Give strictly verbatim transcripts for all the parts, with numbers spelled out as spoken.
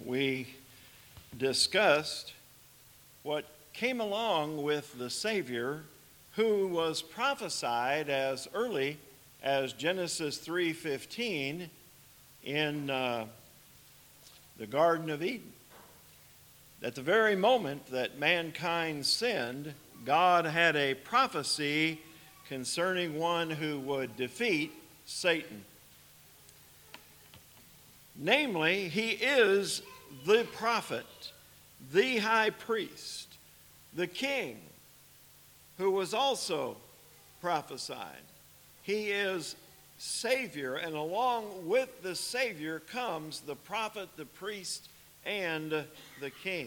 we discussed what came along with the Savior who was prophesied as early as Genesis three fifteen in uh, the Garden of Eden. At the very moment that mankind sinned, God had a prophecy concerning one who would defeat Satan. Namely, he is the prophet, the high priest, the king, who was also prophesied. He is Savior, and along with the Savior comes the prophet, the priest, and the king.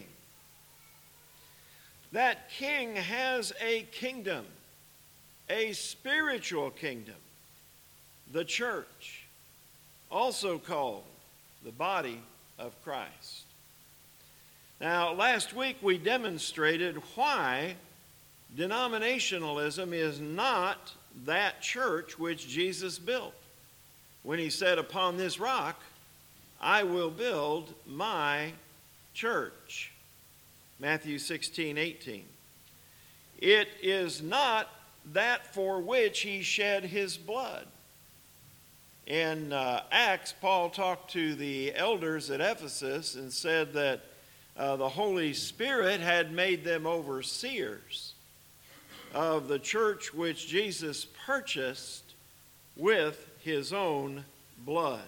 That king has a kingdom, a spiritual kingdom, the church, also called the body of Christ. Now, last week we demonstrated why denominationalism is not that church which Jesus built when he said, "Upon this rock I will build my church." Matthew sixteen eighteen. It is not that for which he shed his blood. In uh, Acts, Paul talked to the elders at Ephesus and said that uh, the Holy Spirit had made them overseers of the church which Jesus purchased with his own blood.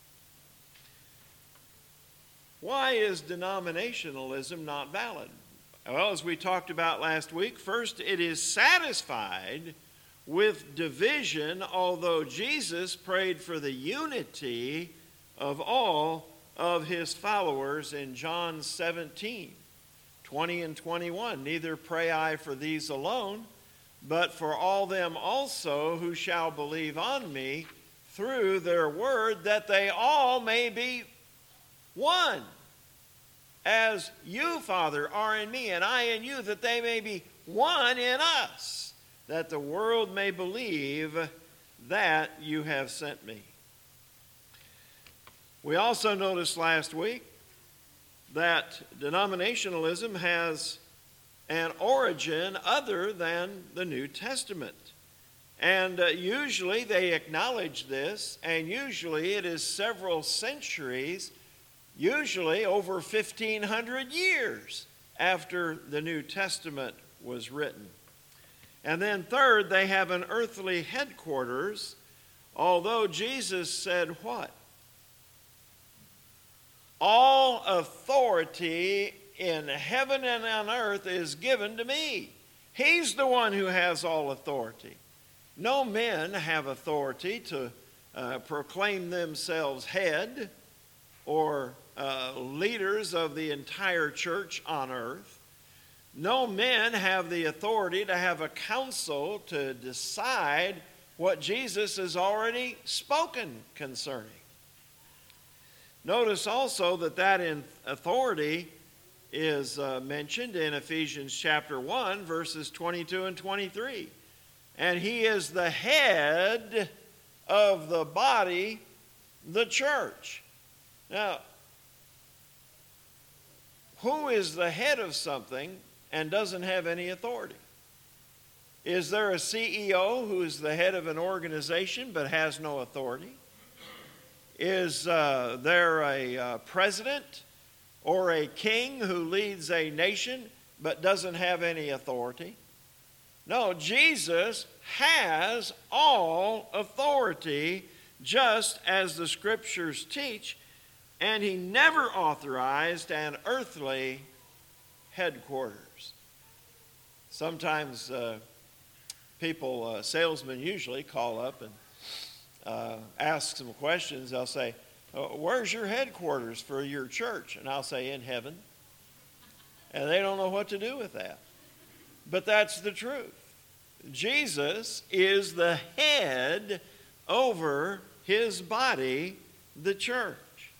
Why is denominationalism not valid? Well, as we talked about last week, first, it is satisfied with division, although Jesus prayed for the unity of all of his followers in John seventeen, twenty and twenty-one. "Neither pray I for these alone, but for all them also who shall believe on me through their word, that they all may be one. As you, Father, are in me, and I in you, that they may be one in us, that the world may believe that you have sent me." We also noticed last week that denominationalism has an origin other than the New Testament. And uh, usually they acknowledge this, and usually it is several centuries, usually over fifteen hundred years after the New Testament was written. And then third, they have an earthly headquarters, although Jesus said what? "All authority in heaven and on earth is given to me." He's the one who has all authority. No men have authority to uh, proclaim themselves head or uh, leaders of the entire church on earth. No men have the authority to have a council to decide what Jesus has already spoken concerning. Notice also that that in authority is uh, mentioned in Ephesians chapter one, verses twenty-two and twenty-three. And he is the head of the body, the church. Now, who is the head of something and doesn't have any authority? Is there a C E O who is the head of an organization but has no authority? Is uh, there a uh, president or a king who leads a nation but doesn't have any authority? No, Jesus has all authority, just as the scriptures teach, and he never authorized an earthly headquarters. Sometimes uh, people, uh, salesmen usually, call up and uh, ask some questions. They'll say, "Oh, where's your headquarters for your church?" And I'll say, "In heaven." And they don't know what to do with that. But that's the truth. Jesus is the head over his body, the church.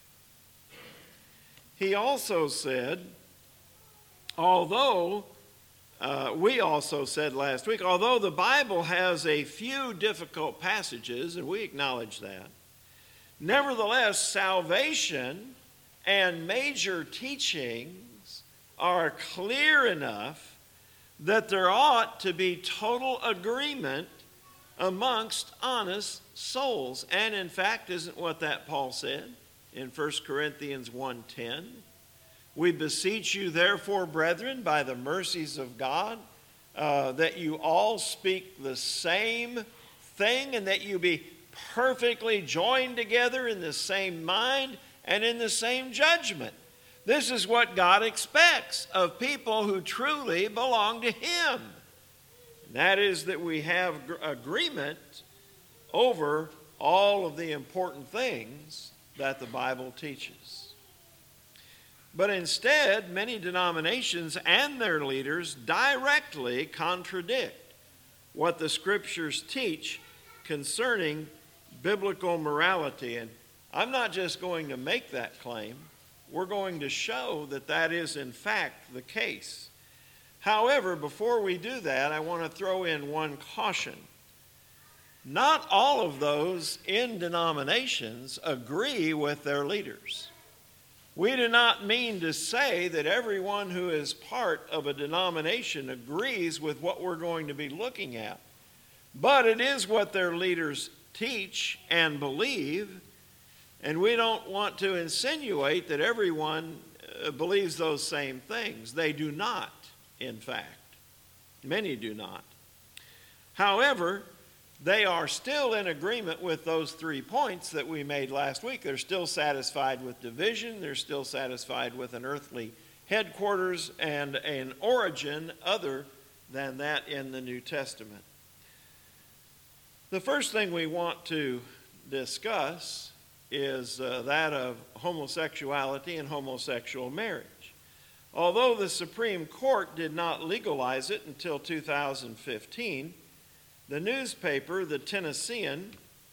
He also said, although, uh, we also said last week, although the Bible has a few difficult passages, and we acknowledge that, nevertheless, salvation and major teachings are clear enough that there ought to be total agreement amongst honest souls. And in fact, isn't what that Paul said in First Corinthians one ten? We beseech you, therefore, brethren, by the mercies of God, uh, that you all speak the same thing, and that you be perfectly joined together in the same mind and in the same judgment. This is what God expects of people who truly belong to Him. And that is that we have agreement over all of the important things that the Bible teaches. But instead, many denominations and their leaders directly contradict what the Scriptures teach concerning biblical morality. And I'm not just going to make that claim. We're going to show that that is in fact the case. However, before we do that, I want to throw in one caution. Not all of those in denominations agree with their leaders. We do not mean to say that everyone who is part of a denomination agrees with what we're going to be looking at. But it is what their leaders teach and believe, and we don't want to insinuate that everyone uh, believes those same things. They do not, in fact. Many do not. However, they are still in agreement with those three points that we made last week. They're still satisfied with division. They're still satisfied with an earthly headquarters and an origin other than that in the New Testament. The first thing we want to discuss is uh, that of homosexuality and homosexual marriage. Although the Supreme Court did not legalize it until two thousand fifteen, the newspaper, the Tennessean,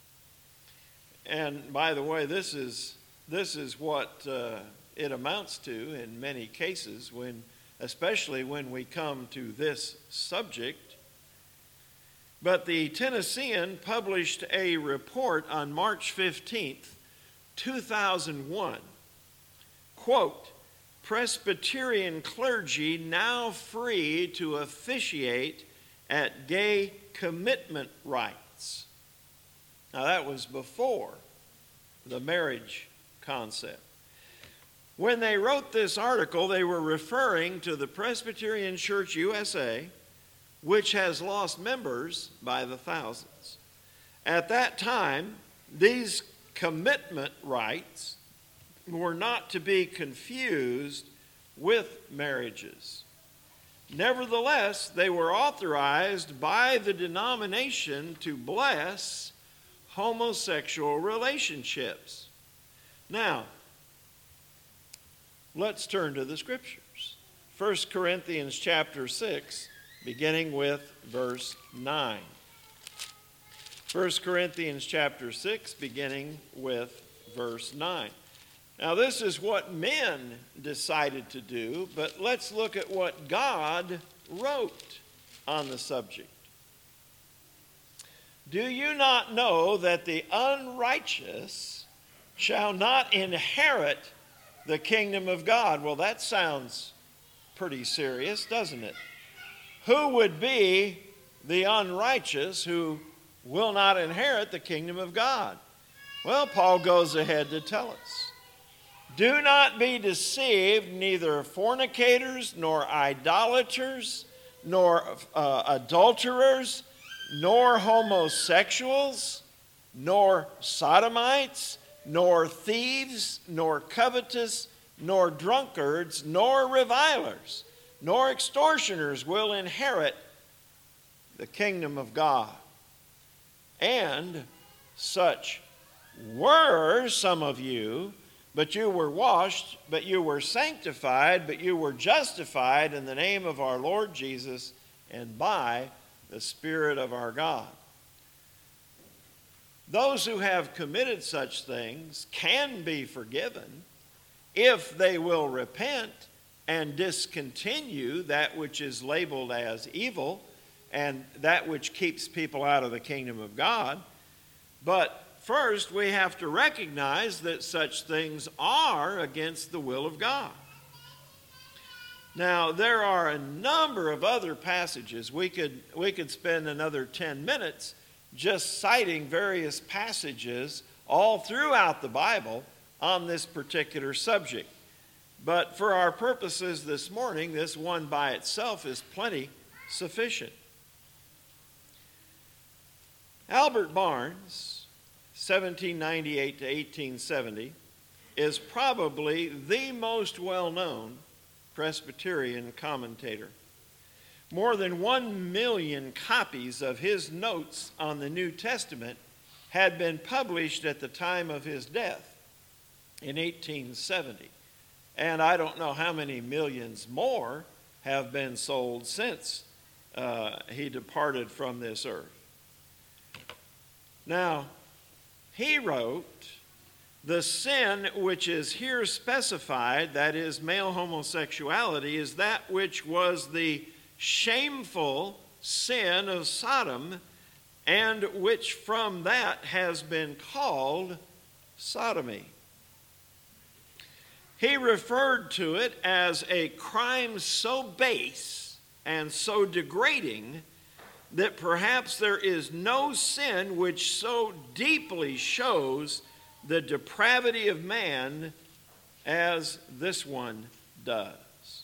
and by the way, this is this is what uh, it amounts to in many cases, when, especially when we come to this subject. But the Tennessean published a report on March fifteenth, two thousand one. Quote, Presbyterian clergy now free to officiate at gay commitment rites. Now that was before the marriage concept. When they wrote this article, they were referring to the Presbyterian Church U S A, which has lost members by the thousands. At that time, these commitment rites were not to be confused with marriages. Nevertheless, they were authorized by the denomination to bless homosexual relationships. Now, let's turn to the Scriptures. First Corinthians chapter six, beginning with verse nine. First Corinthians chapter six, beginning with verse nine. Now, this is what men decided to do, but let's look at what God wrote on the subject. Do you not know that the unrighteous shall not inherit the kingdom of God? Well, that sounds pretty serious, doesn't it? Who would be the unrighteous who will not inherit the kingdom of God? Well, Paul goes ahead to tell us. Do not be deceived, neither fornicators, nor idolaters, nor uh, adulterers, nor homosexuals, nor sodomites, nor thieves, nor covetous, nor drunkards, nor revilers, nor extortioners will inherit the kingdom of God. And such were some of you, but you were washed, but you were sanctified, but you were justified in the name of our Lord Jesus and by the Spirit of our God. Those who have committed such things can be forgiven if they will repent and discontinue that which is labeled as evil and that which keeps people out of the kingdom of God. But first we have to recognize that such things are against the will of God. Now, there are a number of other passages. We could, we could spend another ten minutes just citing various passages all throughout the Bible on this particular subject. But for our purposes this morning, this one by itself is plenty sufficient. Albert Barnes, seventeen ninety-eight to eighteen seventy, is probably the most well-known Presbyterian commentator. More than one million copies of his notes on the New Testament had been published at the time of his death in eighteen seventy. And I don't know how many millions more have been sold since uh, he departed from this earth. Now, he wrote, "The sin which is here specified, that is, male homosexuality, is that which was the shameful sin of Sodom, and which from that has been called sodomy." He referred to it as a crime so base and so degrading that perhaps there is no sin which so deeply shows the depravity of man as this one does.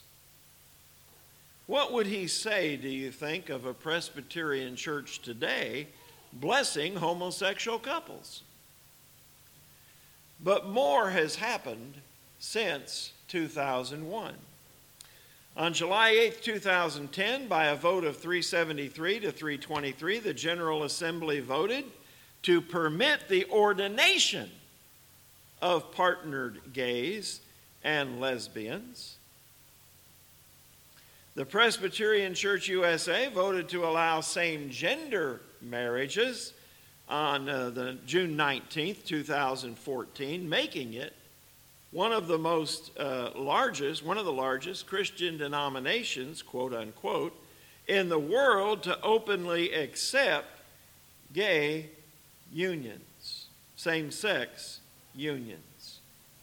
What would he say, do you think, of a Presbyterian church today blessing homosexual couples? But more has happened since two thousand one. On July eighth, two thousand ten, by a vote of three seventy-three to three twenty-three, the General Assembly voted to permit the ordination of partnered gays and lesbians. The Presbyterian Church U S A voted to allow same-gender marriages on uh, the June nineteenth, two thousand fourteen, making it one of the most uh, largest, one of the largest Christian denominations, quote unquote, in the world to openly accept gay unions, same-sex unions.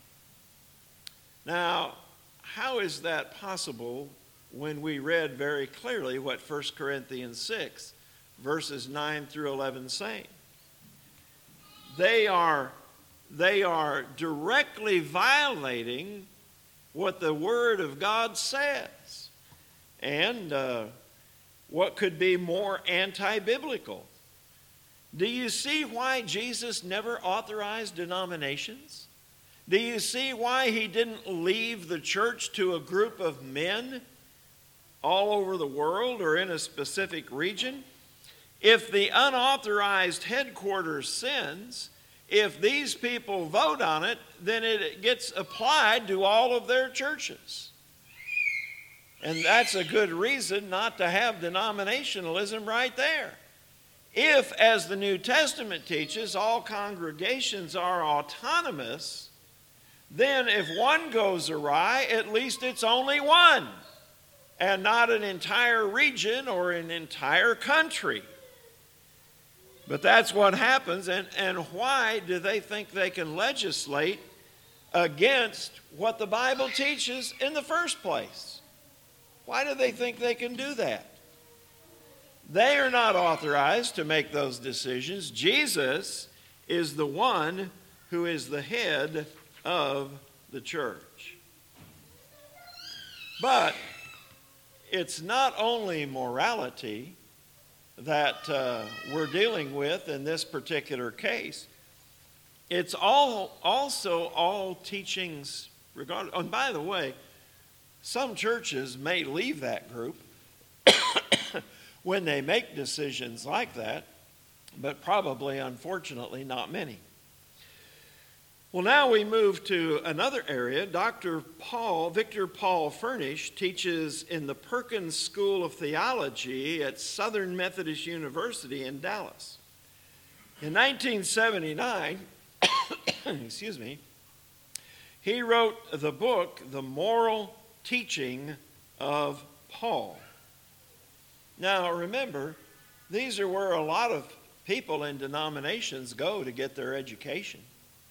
Now, how is that possible when we read very clearly what First Corinthians six, verses nine through eleven say? They are They are directly violating what the Word of God says. And uh, what could be more anti-biblical? Do you see why Jesus never authorized denominations? Do you see why he didn't leave the church to a group of men all over the world or in a specific region? If the unauthorized headquarters sins, if these people vote on it, then it gets applied to all of their churches. And that's a good reason not to have denominationalism right there. If, as the New Testament teaches, all congregations are autonomous, then if one goes awry, at least it's only one, and not an entire region or an entire country. But that's what happens, and, and why do they think they can legislate against what the Bible teaches in the first place? Why do they think they can do that? They are not authorized to make those decisions. Jesus is the one who is the head of the church. But it's not only morality that uh, we're dealing with in this particular case. It's all also all teachings regarding, and by the way, some churches may leave that group when they make decisions like that, but probably, unfortunately, not many. Well, now we move to another area. Doctor Paul, Victor Paul Furnish, teaches in the Perkins School of Theology at Southern Methodist University in Dallas. In nineteen seventy-nine, excuse me, he wrote the book, The Moral Teaching of Paul. Now, remember, these are where a lot of people in denominations go to get their education.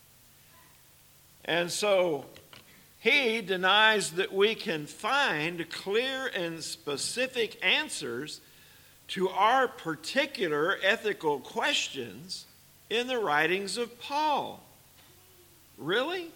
And so he denies that we can find clear and specific answers to our particular ethical questions in the writings of Paul. Really?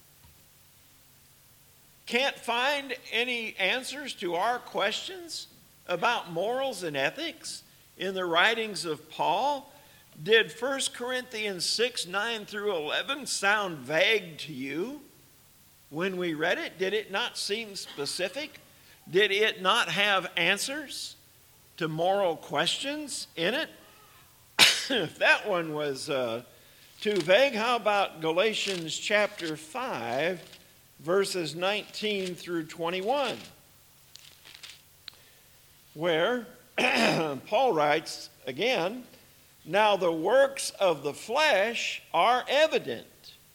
Can't find any answers to our questions about morals and ethics in the writings of Paul? Did First Corinthians six, nine through eleven sound vague to you when we read it? Did it not seem specific? Did it not have answers to moral questions in it? If that one was uh, too vague, how about Galatians chapter five, verses nineteen through twenty-one, where Paul writes again, "Now the works of the flesh are evident,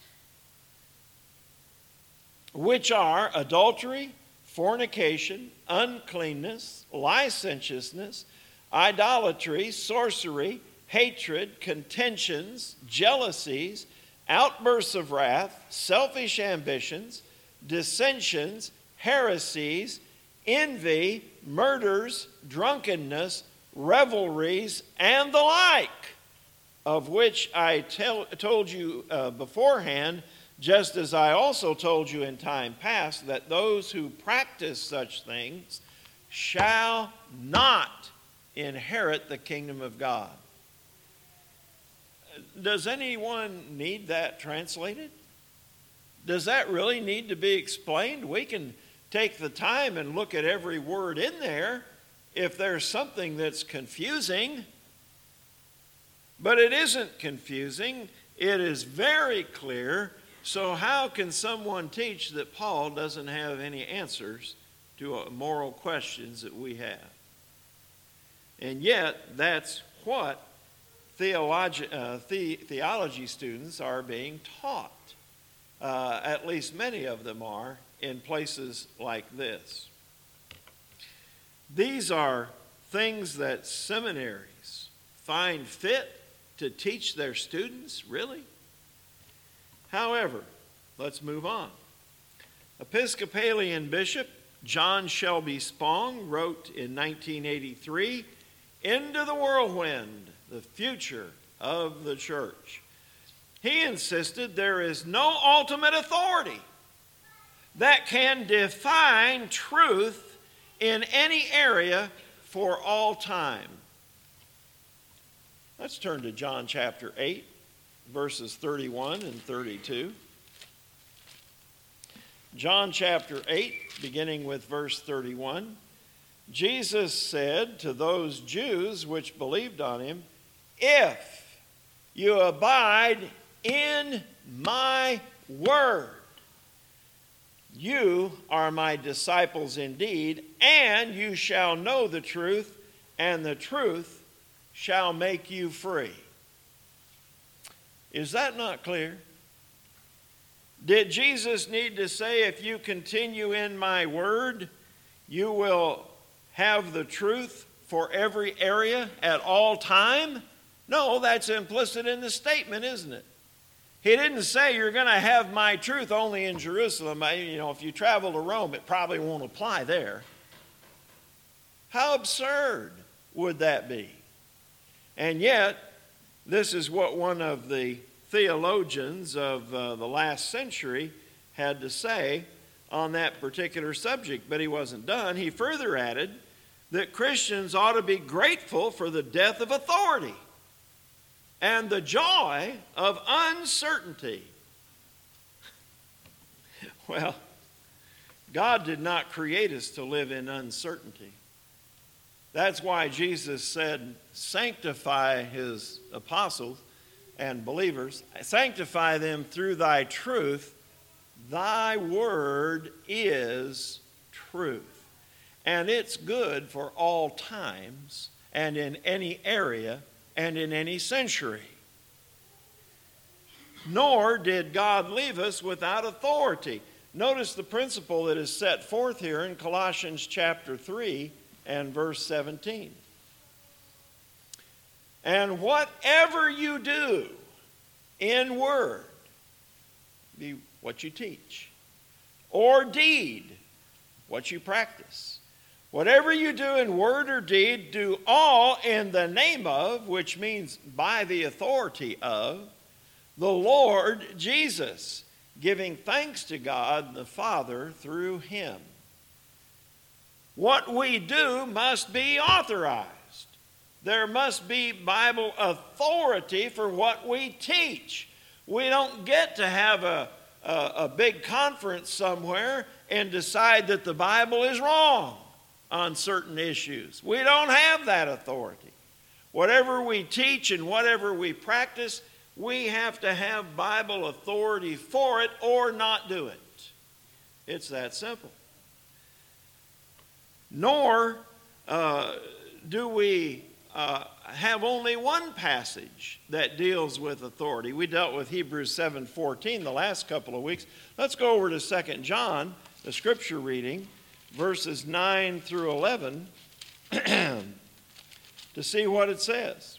which are adultery, fornication, uncleanness, licentiousness, idolatry, sorcery, hatred, contentions, jealousies, outbursts of wrath, selfish ambitions, dissensions, heresies, envy, murders, drunkenness, revelries, and the like, of which I tell, told you uh, beforehand, just as I also told you in time past, that those who practice such things shall not inherit the kingdom of God." Does anyone need that translated? Does that really need to be explained? We can take the time and look at every word in there if there's something that's confusing. But it isn't confusing. It is very clear. So how can someone teach that Paul doesn't have any answers to moral questions that we have? And yet, that's what theology, uh, the, theology students are being taught. Uh, at least many of them are in places like this. These are things that seminaries find fit to teach their students, really? However, let's move on. Episcopalian Bishop John Shelby Spong wrote in nineteen eighty-three, "Into the Whirlwind, the future of the church." He insisted there is no ultimate authority that can define truth in any area for all time. Let's turn to John chapter eight, verses thirty-one and thirty-two. John chapter eight, beginning with verse thirty-one. Jesus said to those Jews which believed on him, "If you abide in my word, you are my disciples indeed, and you shall know the truth, and the truth shall make you free." Is that not clear? Did Jesus need to say, if you continue in my word, you will have the truth for every area at all time? No, that's implicit in the statement, isn't it? He didn't say you're going to have my truth only in Jerusalem. You know, if you travel to Rome, it probably won't apply there. How absurd would that be? And yet, this is what one of the theologians of uh, the last century had to say on that particular subject, but he wasn't done. He further added that Christians ought to be grateful for the death of authority and the joy of uncertainty. Well, God did not create us to live in uncertainty. That's why Jesus said, sanctify his apostles and believers, sanctify them through thy truth. Thy word is truth. And it's good for all times and in any area and in any century. Nor did God leave us without authority. Notice the principle that is set forth here in Colossians chapter three and verse seventeen. And whatever you do in word, be what you teach, or deed, what you practice. Whatever you do in word or deed, do all in the name of, which means by the authority of, the Lord Jesus, giving thanks to God the Father through him. What we do must be authorized. There must be Bible authority for what we teach. We don't get to have a, a, a big conference somewhere and decide that the Bible is wrong on certain issues. We don't have that authority. Whatever we teach and whatever we practice, we have to have Bible authority for it or not do it. It's that simple. Nor uh, do we uh, have only one passage that deals with authority. We dealt with Hebrews seven fourteen the last couple of weeks. Let's go over to Second John, the scripture reading, verses nine through eleven, to see what it says.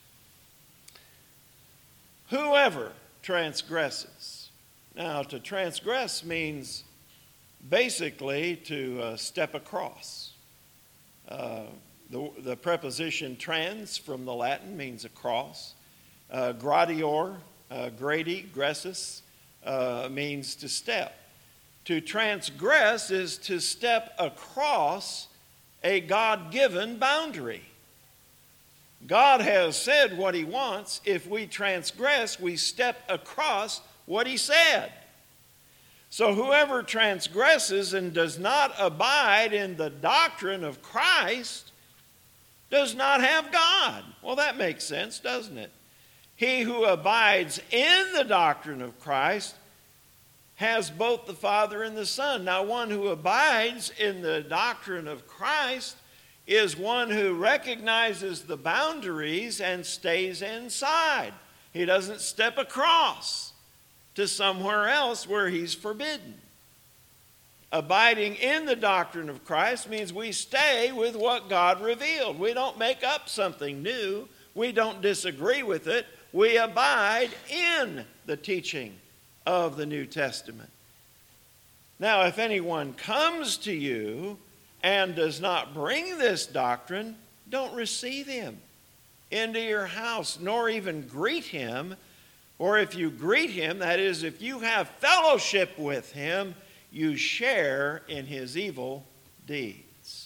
Whoever transgresses. Now, to transgress means basically to uh, step across. Uh, the, the preposition trans from the Latin means across. Uh, gradior, uh, gradi, gressus, uh, means to step. To transgress is to step across a God-given boundary. God has said what he wants. If we transgress, we step across what he said. So whoever transgresses and does not abide in the doctrine of Christ does not have God. Well, that makes sense, doesn't it? He who abides in the doctrine of Christ has both the Father and the Son. Now, one who abides in the doctrine of Christ is one who recognizes the boundaries and stays inside. He doesn't step across to somewhere else where he's forbidden. Abiding in the doctrine of Christ means we stay with what God revealed. We don't make up something new. We don't disagree with it. We abide in the teaching of the New Testament. Now, if anyone comes to you and does not bring this doctrine, don't receive him into your house, nor even greet him. Or if you greet him, that is, if you have fellowship with him, you share in his evil deeds.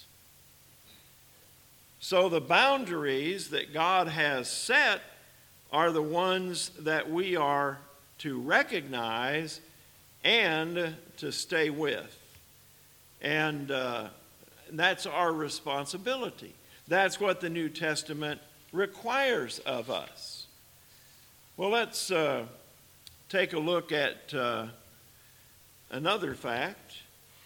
So the boundaries that God has set are the ones that we are to recognize and to stay with. And uh, that's our responsibility. That's what the New Testament requires of us. Well, let's uh, take a look at uh, another fact.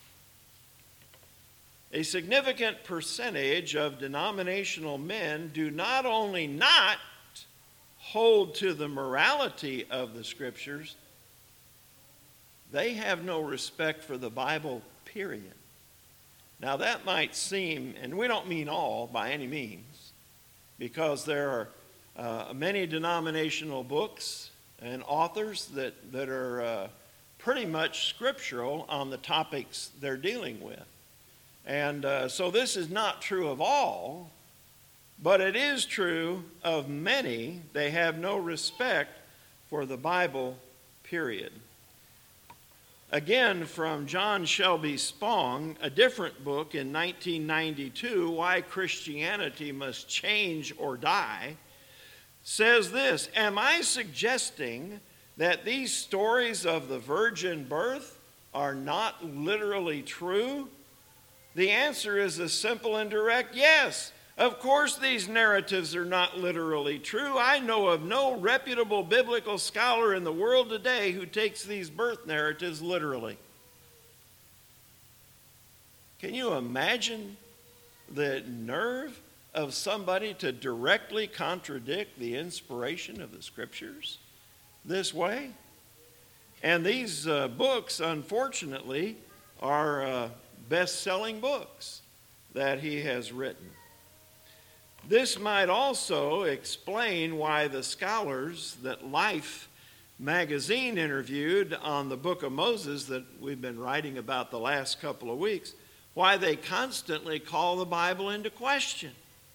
A significant percentage of denominational men do not only not hold to the morality of the Scriptures, they have no respect for the Bible, period. Now that might seem, and we don't mean all by any means, because there are uh, many denominational books and authors that, that are uh, pretty much scriptural on the topics they're dealing with. And uh, so this is not true of all, but it is true of many. They have no respect for the Bible, period. Again, from John Shelby Spong, a different book in nineteen ninety-two, Why Christianity Must Change or Die, says this: am I suggesting that these stories of the virgin birth are not literally true? The answer is a simple and direct yes. Of course these narratives are not literally true. I know of no reputable biblical scholar in the world today who takes these birth narratives literally. Can you imagine the nerve of somebody to directly contradict the inspiration of the Scriptures this way? And these uh, books, unfortunately, are uh, best-selling books that he has written. This might also explain why the scholars that Life magazine interviewed on the book of Moses that we've been writing about the last couple of weeks, why they constantly call the Bible into question.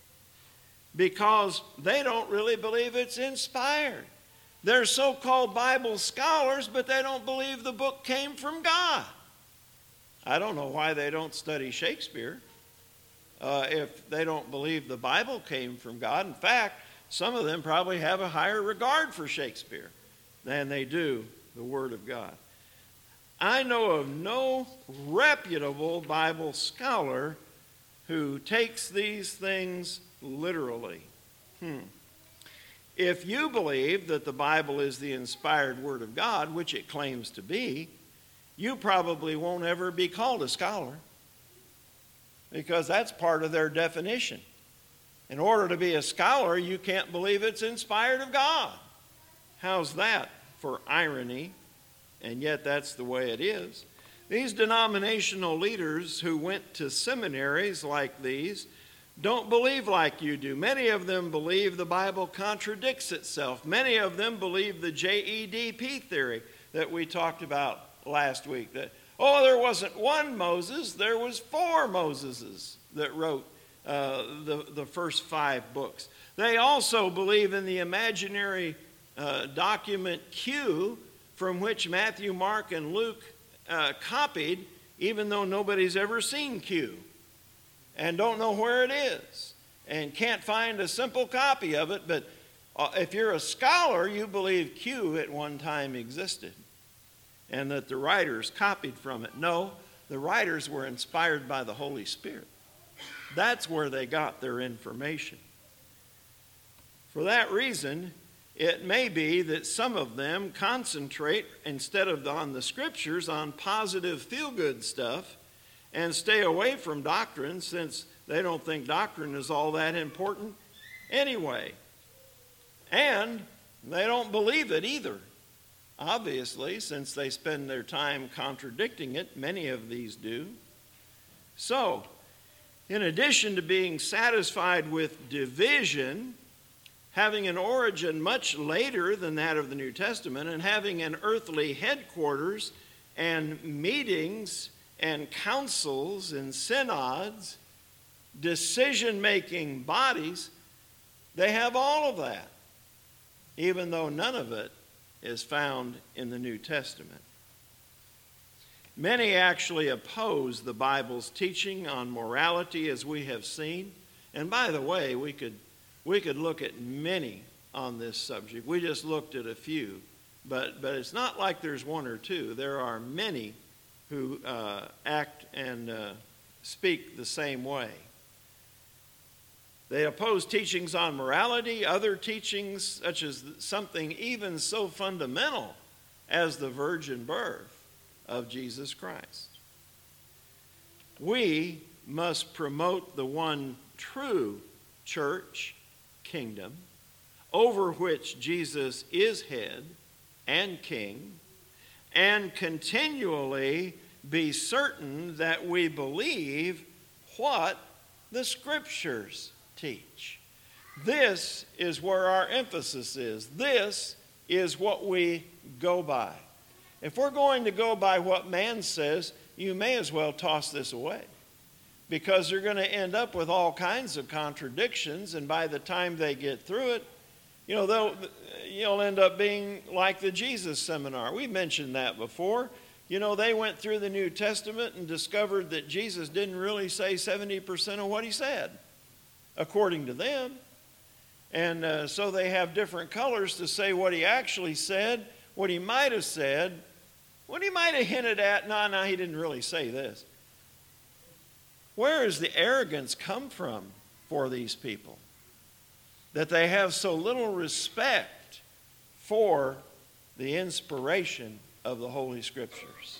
Because they don't really believe it's inspired. They're so-called Bible scholars, but they don't believe the book came from God. I don't know why they don't study Shakespeare uh, if they don't believe the Bible came from God. In fact, some of them probably have a higher regard for Shakespeare than they do the Word of God. I know of no reputable Bible scholar who takes these things literally. Hmm. If you believe that the Bible is the inspired Word of God, which it claims to be, you probably won't ever be called a scholar, because that's part of their definition. In order to be a scholar, you can't believe it's inspired of God. How's that for irony? And yet that's the way it is. These denominational leaders who went to seminaries like these don't believe like you do. Many of them believe the Bible contradicts itself. Many of them believe the J E D P theory that we talked about last week. That, oh, there wasn't one Moses, there was four Moseses that wrote uh, the, the first five books. They also believe in the imaginary uh, document Q, from which Matthew, Mark, and Luke uh, copied, even though nobody's ever seen Q and don't know where it is and can't find a simple copy of it. But uh, if you're a scholar, you believe Q at one time existed and that the writers copied from it. No, the writers were inspired by the Holy Spirit. That's where they got their information. For that reason, it may be that some of them concentrate, instead of on the Scriptures, on positive feel-good stuff and stay away from doctrine, since they don't think doctrine is all that important anyway. And they don't believe it either, obviously, since they spend their time contradicting it. Many of these do. So, in addition to being satisfied with division, having an origin much later than that of the New Testament, and having an earthly headquarters and meetings and councils and synods, decision-making bodies, they have all of that, even though none of it is found in the New Testament. Many actually oppose the Bible's teaching on morality, as we have seen. And by the way, we could we could look at many on this subject. We just looked at a few, but but it's not like there's one or two. There are many who uh, act and uh, speak the same way. They oppose teachings on morality, other teachings such as something even so fundamental as the virgin birth of Jesus Christ. We must promote the one true church kingdom over which Jesus is head and king, and continually be certain that we believe what the Scriptures teach. This is where our emphasis is. This is what we go by. If we're going to go by what man says, you may as well toss this away, because you're going to end up with all kinds of contradictions, and by the time they get through it, you know, they'll, you'll end up being like the Jesus Seminar. We mentioned that before. You know, they went through the New Testament and discovered that Jesus didn't really say seventy percent of what he said, according to them. And uh, so they have different colors to say what he actually said, what he might have said, what he might have hinted at. No, no, he didn't really say this. Where does the arrogance come from for these people? That they have so little respect for the inspiration of the Holy Scriptures.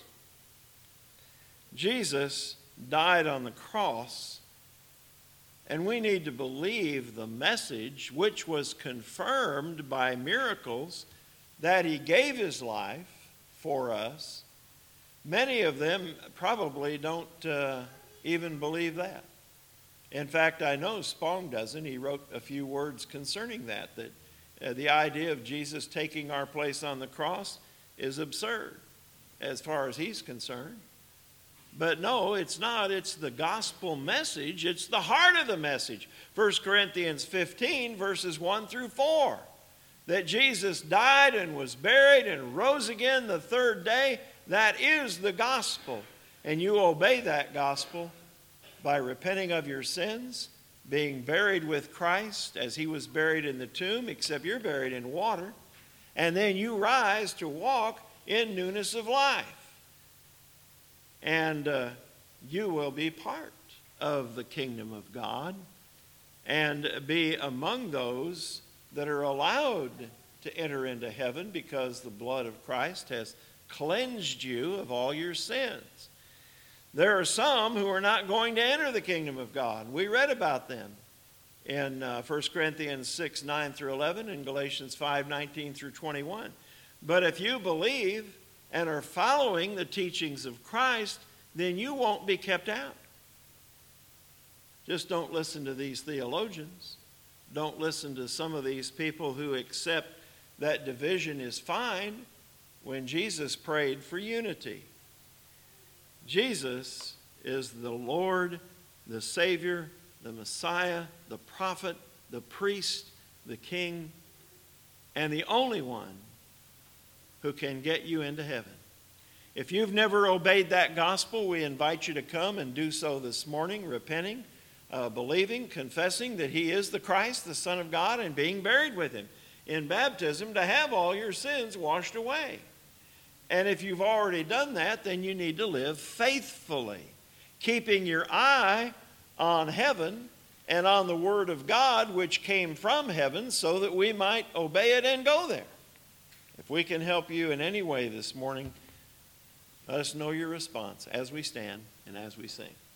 Jesus died on the cross, and we need to believe the message, which was confirmed by miracles, that he gave his life for us. Many of them probably don't uh, even believe that. In fact, I know Spong doesn't. He wrote a few words concerning that, that uh, the idea of Jesus taking our place on the cross is absurd as far as he's concerned. But no, it's not. It's the gospel message. It's the heart of the message. First Corinthians fifteen, verses one through four. That Jesus died and was buried and rose again the third day. That is the gospel. And you obey that gospel by repenting of your sins, being buried with Christ as he was buried in the tomb, except you're buried in water. And then you rise to walk in newness of life. And uh, you will be part of the kingdom of God and be among those that are allowed to enter into heaven because the blood of Christ has cleansed you of all your sins. There are some who are not going to enter the kingdom of God. We read about them in uh, First Corinthians six, nine through eleven and Galatians five, nineteen through twenty-one. But if you believe and are following the teachings of Christ, then you won't be kept out. Just don't listen to these theologians. Don't listen to some of these people who accept that division is fine when Jesus prayed for unity. Jesus is the Lord, the Savior, the Messiah, the prophet, the priest, the king, and the only one who can get you into heaven. If you've never obeyed that gospel, we invite you to come and do so this morning, repenting, uh, believing, confessing that he is the Christ, the Son of God, and being buried with him in baptism to have all your sins washed away. And if you've already done that, then you need to live faithfully, keeping your eye on heaven and on the Word of God, which came from heaven, so that we might obey it and go there. If we can help you in any way this morning, let us know your response as we stand and as we sing.